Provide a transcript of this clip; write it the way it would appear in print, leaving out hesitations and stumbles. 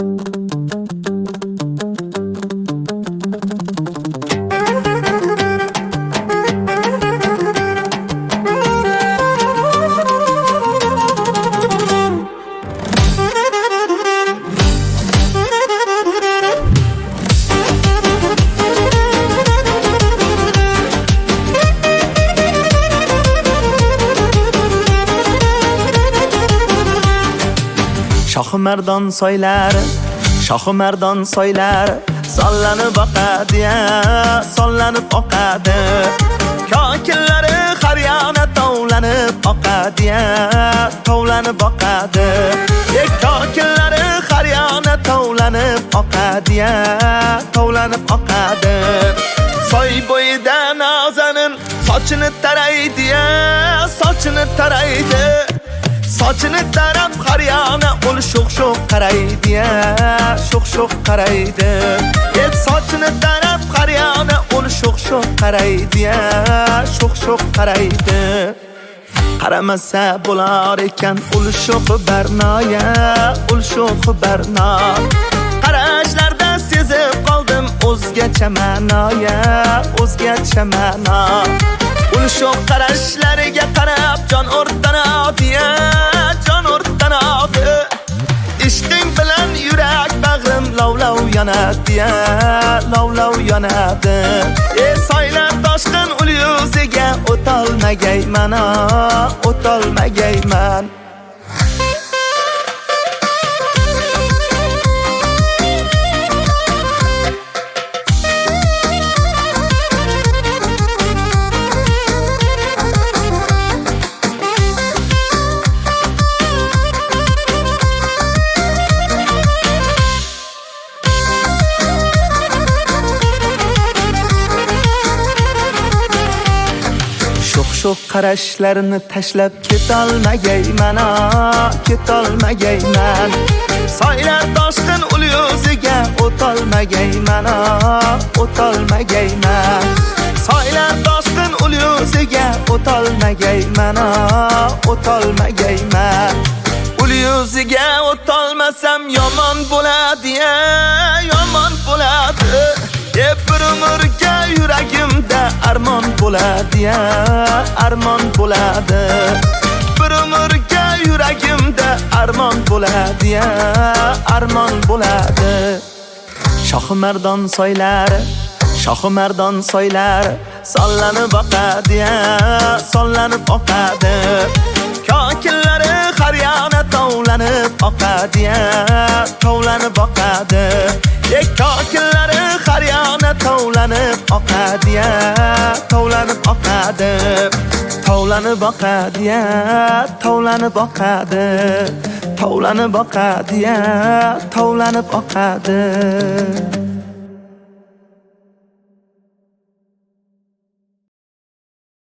Mardon soylari, shohi mardon soylari sollanib oqadi, sollanib oqadi. Kokillari har yana tovlanib oqadi, tovlanib oqadi. Kokillari har yana tovlanib oqadi, tovlanib oqadi. Soy bo'yida nazanin sochini taraydi, sochini taraydi. Sochini tarab har yana ul sho'x-sho'x qaraydi, sho'x-sho'x qaraydi. Sochini tarab har yana ul sho'x-sho'x qaraydi, sho'x-sho'x qaraydi. Qaramasa bo'lar ekan ul sho'x barnoya, ul sho'x barno. Qarashlarda sezib qoldim o'zgacha ma'noya, o'zgacha ma'no. Ul sho'x qarashlariga qarab jon o'rtanadi, jon o'rtanadi. Ishqing bilan yurak bag'rim lovlov yonadi, lovlov yonadi. Soylar toshqin ul yuziga o'tolmagayman, o'tolmagayman. Sho'x qarashlarini tashlab ketolmagayman, ketolmagayman. Soylar toshqin ul yuziga o'tolmagayman, o'tolmagayman. Soylar toshqin ul yuziga o'tolmagayman, o'tolmagayman. Ul yuziga o'tolmasam yomon bo'ladi, yomon bo'ladi. Bir umrga yuragimda armon bo'ladi, armon bo'ladi. Bir umrga yuragimda armon bo'ladi, armon bo'ladi. Shohi mardon soylari, shohi mardon soylari sollanib oqadi, sollanib oqadi. Kokillari har yana tovlanib oqadi, tovlanib oqadi. Kokillari har yana tovlanib oqadi, tovlanib oqadi. Tovlanib oqadi, tovlanib oqadi. Tovlanib oqadi, tovlanib oqadi.